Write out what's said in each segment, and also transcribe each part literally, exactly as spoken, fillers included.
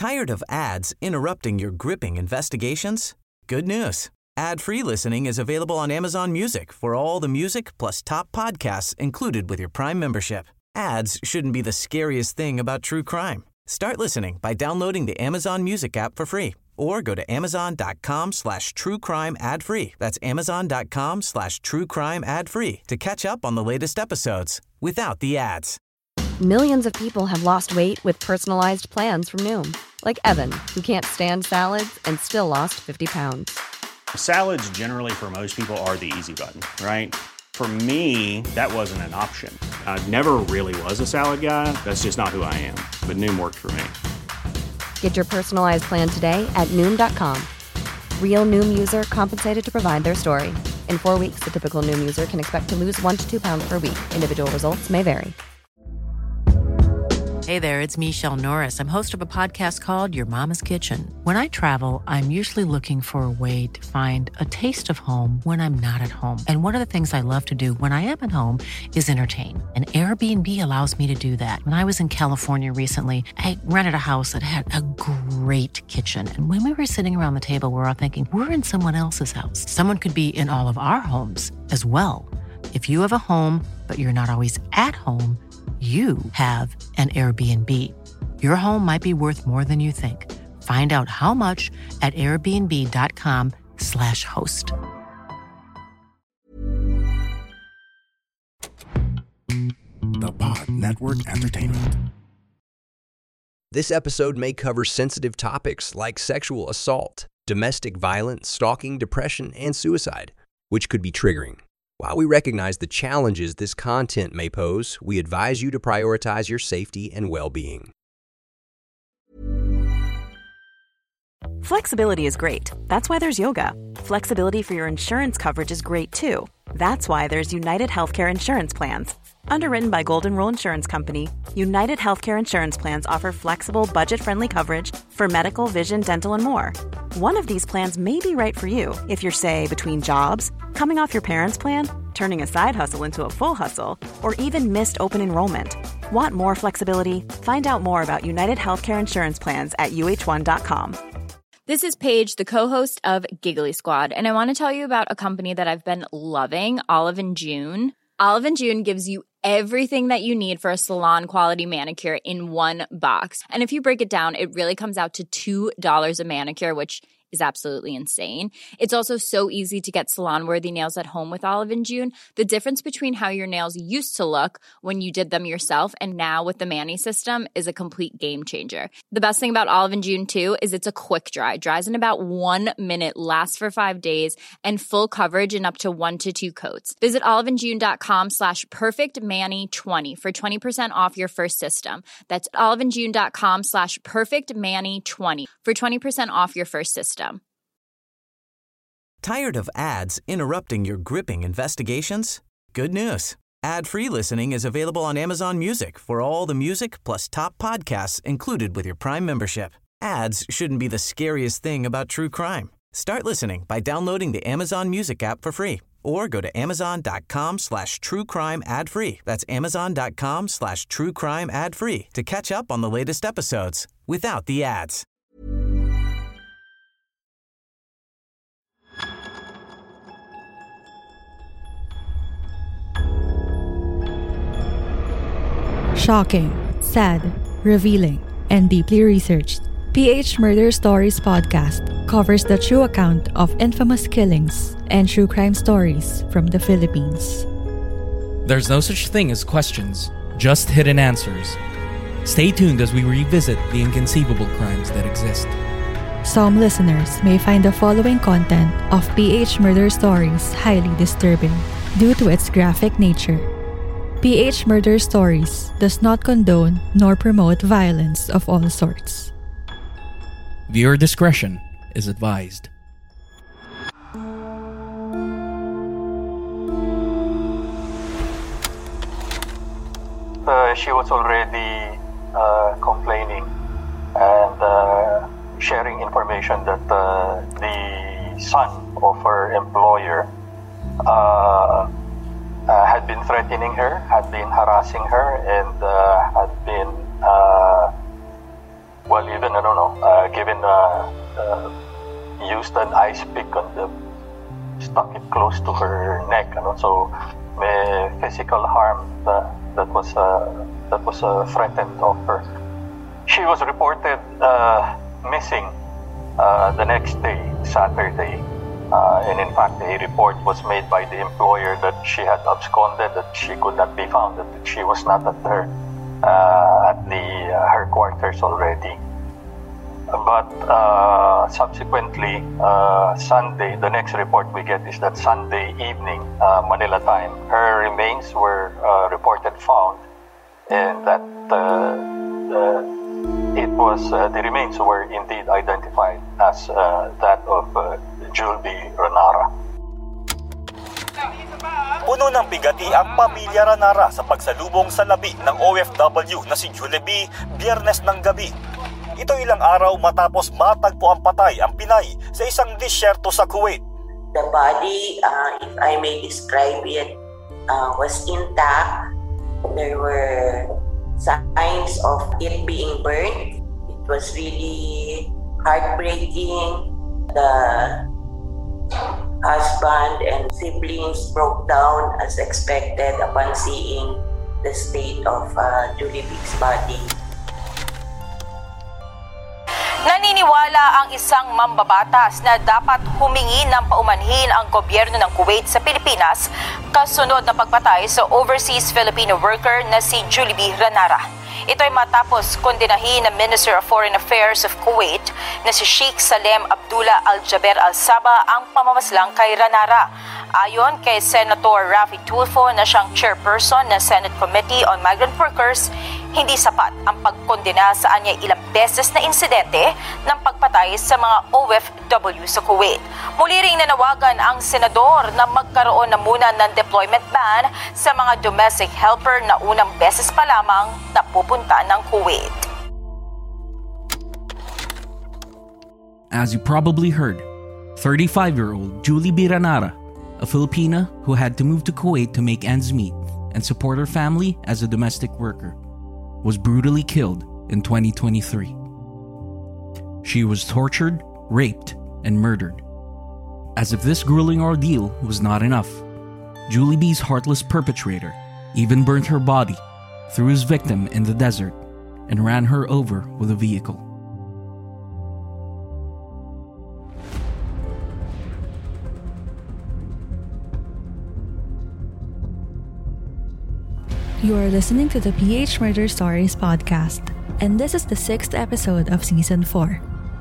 Tired of ads interrupting your gripping investigations? Good news. Ad-free listening is available on Amazon Music for all the music plus top podcasts included with your Prime membership. Ads shouldn't be the scariest thing about true crime. Start listening by downloading the Amazon Music app for free or go to amazon.com slash true crime ad free. That's amazon.com slash true crime ad free to catch up on the latest episodes without the ads. Millions of people have lost weight with personalized plans from Noom. Like Evan, who can't stand salads and still lost fifty pounds. Salads generally for most people are the easy button, right? For me, that wasn't an option. I never really was a salad guy. That's just not who I am. But Noom worked for me. Get your personalized plan today at Noom dot com. Real Noom user compensated to provide their story. In four weeks, the typical Noom user can expect to lose one to two pounds per week. Individual results may vary. Hey there, it's Michelle Norris. I'm host of a podcast called Your Mama's Kitchen. When I travel, I'm usually looking for a way to find a taste of home when I'm not at home. And one of the things I love to do when I am at home is entertain. And Airbnb allows me to do that. When I was in California recently, I rented a house that had a great kitchen. And when we were sitting around the table, we were all thinking, we're in someone else's house. Someone could be in all of our homes as well. If you have a home, but you're not always at home, you have an Airbnb. Your home might be worth more than you think. Find out how much at airbnb.com slash host. The Pod Network Entertainment. This episode may cover sensitive topics like sexual assault, domestic violence, stalking, depression, and suicide, which could be triggering. While we recognize the challenges this content may pose, we advise you to prioritize your safety and well-being. Flexibility is great. That's why there's yoga. Flexibility for your insurance coverage is great too. That's why there's United Healthcare Insurance Plans. Underwritten by Golden Rule Insurance Company, United Healthcare Insurance Plans offer flexible, budget-friendly coverage for medical, vision, dental, and more. One of these plans may be right for you if you're, say, between jobs, coming off your parents' plan, turning a side hustle into a full hustle, or even missed open enrollment. Want more flexibility? Find out more about United Healthcare Insurance Plans at U H one dot com. This is Paige, the co-host of Giggly Squad, and I want to tell you about a company that I've been loving, Olive and June. Olive and June gives you everything that you need for a salon-quality manicure in one box. And if you break it down, it really comes out to two dollars a manicure, which is absolutely insane. It's also so easy to get salon-worthy nails at home with Olive and June. The difference between how your nails used to look when you did them yourself and now with the Mani system is a complete game changer. The best thing about Olive and June, too, is it's a quick dry. Dries in about one minute, lasts for five days, and full coverage in up to one to two coats. Visit oliveandjune.com slash perfectmani20 for twenty percent off your first system. That's oliveandjune.com slash perfectmani20 for twenty percent off your first system. Tired of ads interrupting your gripping investigations? Good news. Ad-free listening is available on Amazon Music for all the music plus top podcasts included with your Prime membership. Ads shouldn't be the scariest thing about true crime. Start listening by downloading the Amazon Music app for free or go to amazon.com slash true crime ad free. That's amazon.com slash true crime ad free to catch up on the latest episodes without the ads. Shocking, sad, revealing, and deeply researched, P H Murder Stories podcast covers the true account of infamous killings and true crime stories from the Philippines. There's no such thing as questions, just hidden answers. Stay tuned as we revisit the inconceivable crimes that exist. Some listeners may find the following content of P H Murder Stories highly disturbing due to its graphic nature. P H Murder Stories does not condone nor promote violence of all sorts. Viewer discretion is advised. Uh, she was already uh, complaining and uh, sharing information that uh, the son of her employer uh, uh, had been threatening her, had been harassing her, and uh, had been uh, well, even, I don't know, uh, given, uh, uh, used an ice pick on the, stuck it close to her neck, ano? So may physical harm uh, that was, uh, that was uh, threatened of her. She was reported uh, missing uh, the next day, Saturday. Uh, and in fact, a report was made by the employer that she had absconded, that she could not be found, that she was not at her uh, at the uh, her quarters already. But uh, subsequently, uh, Sunday, the next report we get is that Sunday evening, uh, Manila time, her remains were uh, reported found, and that uh, the, it was uh, the remains were indeed identified as uh, that of uh, Julby Ranara. Puno ng bigati ang pamilya Ranara sa pagsalubong sa labi ng O F W na si Julebi Biyernes ng gabi. Ito ilang araw matapos matagpo ang patay ang Pinay sa isang disyerto sa Kuwait. The body, uh, if I may describe it, uh, was intact. There were signs of it being burned. It was really heartbreaking. The husband and siblings broke down as expected upon seeing the state of uh, Julebi's body. Naniniwala ang isang mambabatas na dapat humingi ng paumanhin ang gobyerno ng Kuwait sa Pilipinas kasunod na pagpatay sa overseas Filipino worker na si Juleby Ranara. Ito ay matapos kondenahin ng Minister of Foreign Affairs of Kuwait na si Sheikh Salem Abdullah Al-Jaber Al-Saba ang pamamaslang kay Ranara. Ayon kay Senator Raffy Tulfo na siyang chairperson ng Senate Committee on Migrant Workers, hindi sapat ang pagkondena sa anya ilang beses na insidente ng pagpatay sa mga O F W sa Kuwait. Muli ring nanawagan ang senador na magkaroon na muna ng deployment ban sa mga domestic helper na unang beses pa lamang napupunta ng Kuwait. As you probably heard, thirty-five-year-old Juleby Ranara, a Filipina who had to move to Kuwait to make ends meet and support her family as a domestic worker, was brutally killed in twenty twenty-three. She was tortured, raped, and murdered. As if this grueling ordeal was not enough, Juleby's heartless perpetrator even burnt her body, threw his victim in the desert, and ran her over with a vehicle. You are listening to the P H Murder Stories podcast, and this is the sixth episode of Season four.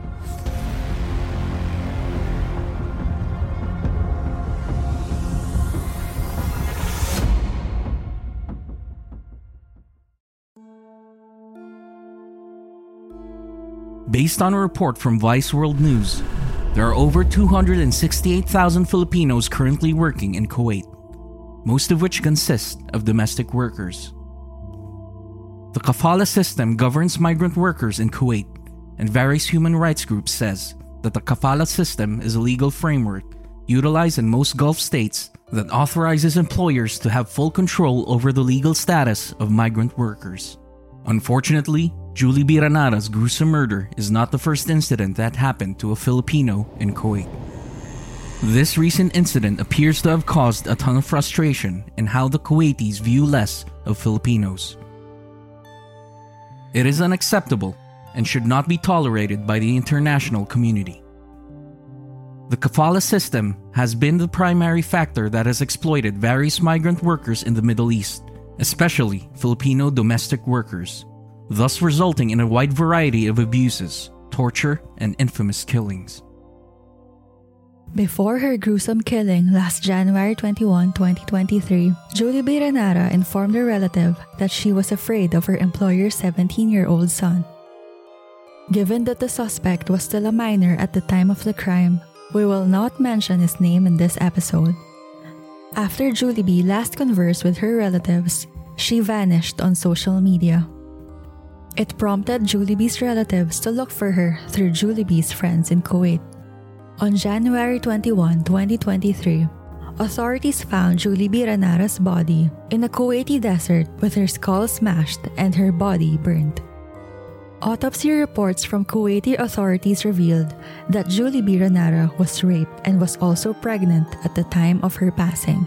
Based on a report from Vice World News, there are over two hundred sixty-eight thousand Filipinos currently working in Kuwait, most of which consist of domestic workers. The kafala system governs migrant workers in Kuwait, and various human rights groups says that the kafala system is a legal framework utilized in most Gulf states that authorizes employers to have full control over the legal status of migrant workers. Unfortunately, Juleby Ranara's gruesome murder is not the first incident that happened to a Filipino in Kuwait. This recent incident appears to have caused a ton of frustration in how the Kuwaitis view less of Filipinos. It is unacceptable and should not be tolerated by the international community. The kafala system has been the primary factor that has exploited various migrant workers in the Middle East, especially Filipino domestic workers, thus resulting in a wide variety of abuses, torture, and infamous killings. Before her gruesome killing last January twenty-first, twenty twenty-three, Juleby Ranara informed her relative that she was afraid of her employer's seventeen-year-old son. Given that the suspect was still a minor at the time of the crime, we will not mention his name in this episode. After Juleby last conversed with her relatives, she vanished on social media. It prompted Juleby's relatives to look for her through Juleby's friends in Kuwait. On January twenty-first, twenty twenty-three, authorities found Juleby Ranara's body in a Kuwaiti desert with her skull smashed and her body burned. Autopsy reports from Kuwaiti authorities revealed that Julie B. Ranara was raped and was also pregnant at the time of her passing.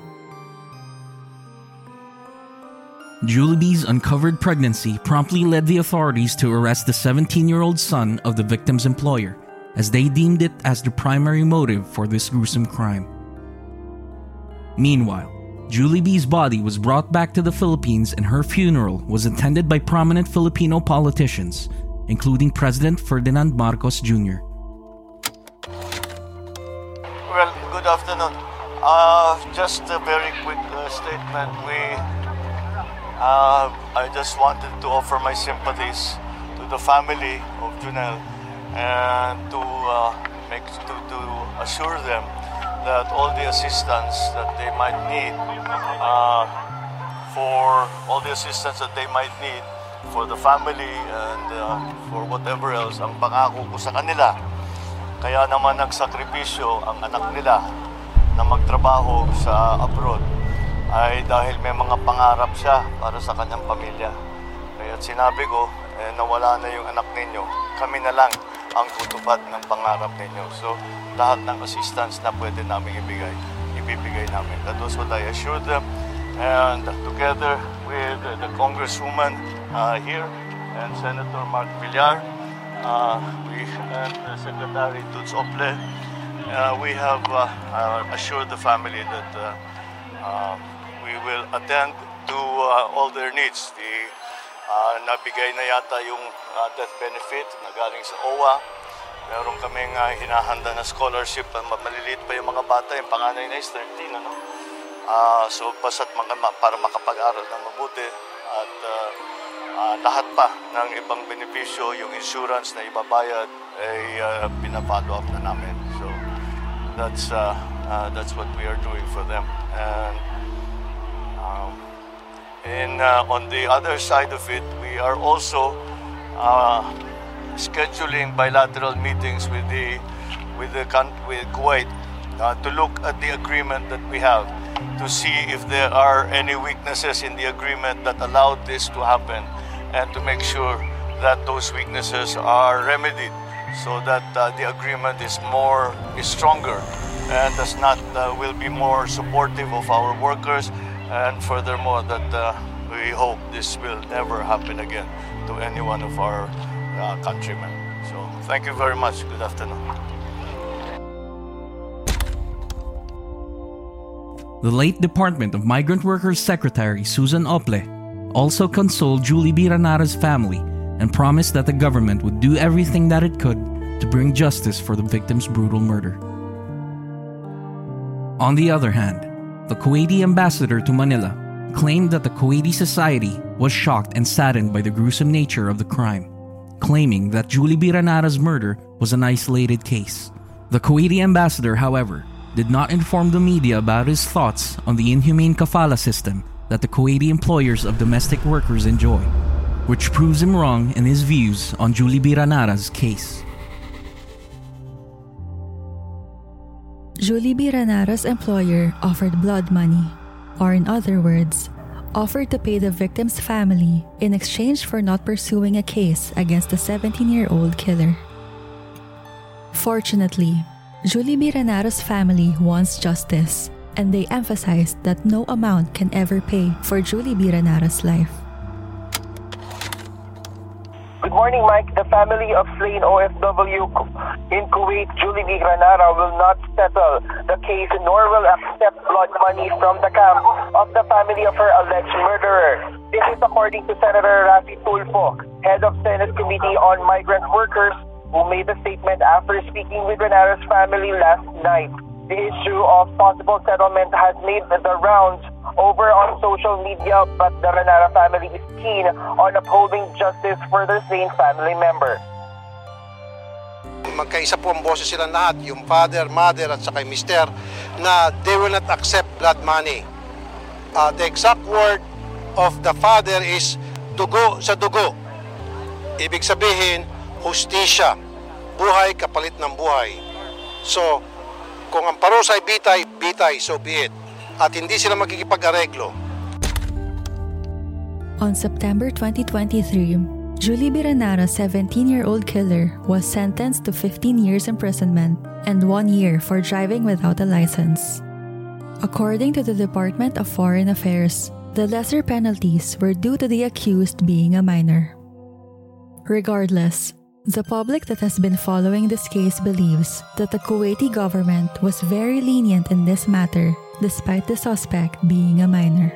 Julie B's uncovered pregnancy promptly led the authorities to arrest the seventeen-year-old son of the victim's employer, as they deemed it as the primary motive for this gruesome crime. Meanwhile, Julie B's body was brought back to the Philippines and her funeral was attended by prominent Filipino politicians, including President Ferdinand Marcos Junior Well, good afternoon. Uh, just a very quick uh, statement. We, uh, I just wanted to offer my sympathies to the family of Junel and to uh, make to, to assure them that all the assistance that they might need, uh, for all the assistance that they might need for the family and uh, for whatever else, ang pangako ko sa kanila. Kaya naman nagsakripisyo ang anak nila na magtrabaho sa abroad ay dahil may mga pangarap siya para sa kanyang pamilya. Kaya sinabi ko, eh, nawala na yung anak ninyo, kami na lang ang tutupad ng pangarap ninyo. So, lahat ng assistance na pwede namin ibigay, ibibigay namin. That was what I assured them. And together with the Congresswoman uh, here and Senator Mark Villar, uh, we and uh, Secretary Tuts Ople, uh, we have uh, uh, assured the family that uh, uh, we will attend to uh, all their needs. The Uh, nabigay na yata yung uh, death benefit na galing sa O W A. Meron kaming uh, hinahanda na scholarship. Maliliit pa yung mga bata. Yung panganay na is thirteen. Ano? Uh, so, basta't mga, para makapag-aral ng mabuti. At uh, uh, lahat pa ng ibang benepisyo, yung insurance na ibabayad, ay uh, pina-follow up na namin. So, that's, uh, uh, that's what we are doing for them. And um, And uh, on the other side of it, we are also uh, scheduling bilateral meetings with the with the with Kuwait uh, to look at the agreement that we have, to see if there are any weaknesses in the agreement that allowed this to happen, and to make sure that those weaknesses are remedied, so that uh, the agreement is more is stronger and does not uh, will be more supportive of our workers. And furthermore, that uh, we hope this will never happen again to any one of our uh, countrymen. So, thank you very much. Good afternoon. The late Department of Migrant Workers Secretary Susan Ople also consoled Julie B. Ranara's family and promised that the government would do everything that it could to bring justice for the victim's brutal murder. On the other hand, the Kuwaiti ambassador to Manila claimed that the Kuwaiti society was shocked and saddened by the gruesome nature of the crime, claiming that Julie B. Ranara's murder was an isolated case. The Kuwaiti ambassador, however, did not inform the media about his thoughts on the inhumane kafala system that the Kuwaiti employers of domestic workers enjoy, which proves him wrong in his views on Julie B. Ranara's case. Julie B. Ranara's employer offered blood money, or in other words, offered to pay the victim's family in exchange for not pursuing a case against the seventeen-year-old killer. Fortunately, Julie B. Ranara's family wants justice, and they emphasized that no amount can ever pay for Julie B. Ranara's life. Good morning, Mike. The family of slain O F W in Kuwait, Julie B. Ranara, will not settle the case nor will accept blood money from the camp of the family of her alleged murderer. This is according to Senator Rafi Tulfo, head of Senate Committee on Migrant Workers, who made the statement after speaking with Ranara's family last night. The issue of possible settlement has made the rounds over on social media, but the Ranara family is keen on upholding justice for their slain family member. Magkaisa po ang boses silang lahat, yung father, mother at saka yung mister, na they will not accept blood money. Uh, the exact word of the father is dugo sa dugo. Ibig sabihin, hustisya, buhay kapalit ng buhay. So, kung ang parusa ay bitay, bitay, so be it. At hindi sila magkikipag-areglo. On September twenty twenty-three, Julie Biranara's seventeen-year-old killer was sentenced to fifteen years imprisonment and one year for driving without a license. According to the Department of Foreign Affairs, the lesser penalties were due to the accused being a minor. Regardless, the public that has been following this case believes that the Kuwaiti government was very lenient in this matter despite the suspect being a minor.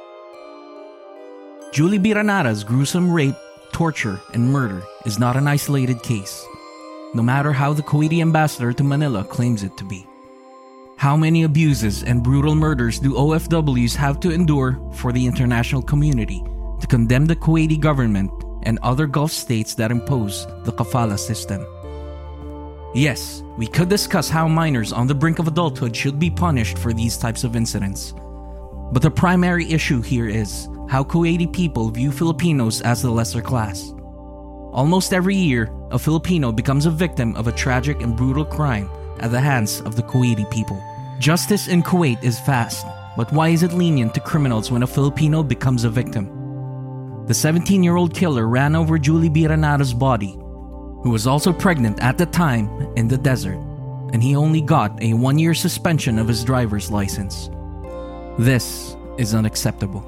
Julie Biranara's gruesome rape, torture, and murder is not an isolated case, no matter how the Kuwaiti ambassador to Manila claims it to be. How many abuses and brutal murders do O F Ws have to endure for the international community to condemn the Kuwaiti government and other Gulf states that impose the kafala system? Yes, we could discuss how minors on the brink of adulthood should be punished for these types of incidents. But the primary issue here is how Kuwaiti people view Filipinos as the lesser class. Almost every year, a Filipino becomes a victim of a tragic and brutal crime at the hands of the Kuwaiti people. Justice in Kuwait is fast, but why is it lenient to criminals when a Filipino becomes a victim? The seventeen-year-old killer ran over Julie Biranara's body, who was also pregnant at the time, in the desert, and he only got a one-year suspension of his driver's license. This is unacceptable.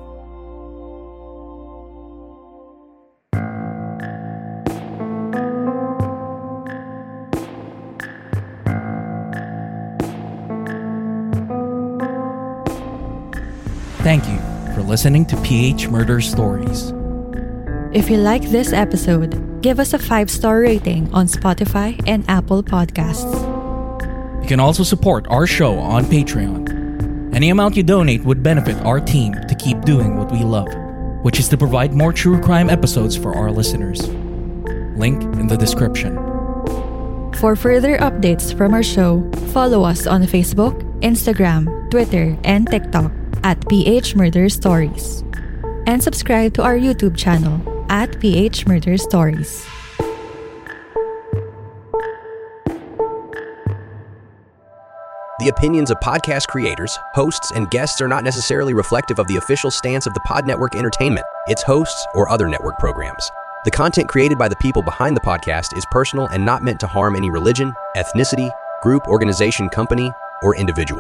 Thank you for listening to P H Murder Stories. If you like this episode, give us a five-star rating on Spotify and Apple Podcasts. You can also support our show on Patreon. Any amount you donate would benefit our team to keep doing what we love, which is to provide more true crime episodes for our listeners. Link in the description. For further updates from our show, follow us on Facebook, Instagram, Twitter, and TikTok at P H Murder Stories. And subscribe to our YouTube channel at P H Murder Stories. The opinions of podcast creators, hosts, and guests are not necessarily reflective of the official stance of the Pod Network Entertainment, its hosts, or other network programs. The content created by the people behind the podcast is personal and not meant to harm any religion, ethnicity, group, organization, company, or individual.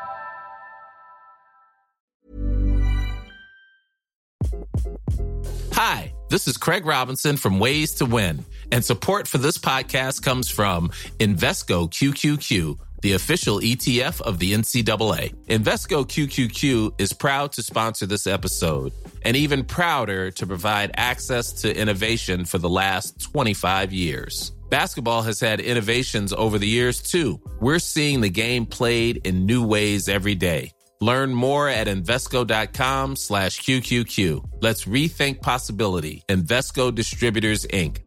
Hi, this is Craig Robinson from Ways to Win, and support for this podcast comes from Invesco Q Q Q, the official E T F of the N C double A. Invesco Q Q Q is proud to sponsor this episode, and even prouder to provide access to innovation for the last twenty-five years. Basketball has had innovations over the years, too. We're seeing the game played in new ways every day. Learn more at Invesco.com slash QQQ. Let's rethink possibility. Invesco Distributors, Incorporated.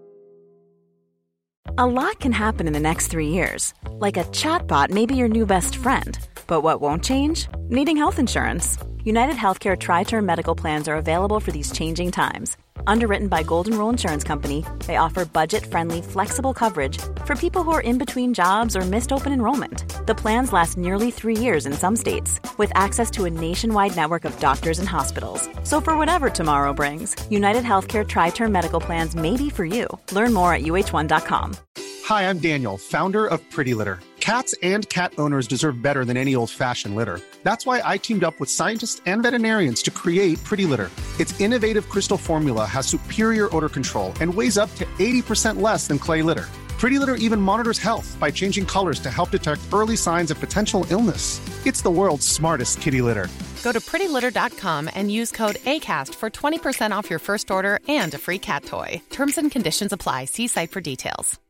A lot can happen in the next three years. Like a chatbot may be your new best friend. But what won't change? Needing health insurance. United Healthcare Tri-Term Medical Plans are available for these changing times. Underwritten by Golden Rule Insurance Company, they offer budget-friendly, flexible coverage for people who are in between jobs or missed open enrollment. The plans last nearly three years in some states, with access to a nationwide network of doctors and hospitals. So for whatever tomorrow brings, United Healthcare Tri-Term Medical Plans may be for you. Learn more at U H one dot com. Hi, I'm Daniel, founder of Pretty Litter. Cats and cat owners deserve better than any old-fashioned litter. That's why I teamed up with scientists and veterinarians to create Pretty Litter. Its innovative crystal formula has superior odor control and weighs up to eighty percent less than clay litter. Pretty Litter even monitors health by changing colors to help detect early signs of potential illness. It's the world's smartest kitty litter. Go to pretty litter dot com and use code ACAST for twenty percent off your first order and a free cat toy. Terms and conditions apply. See site for details.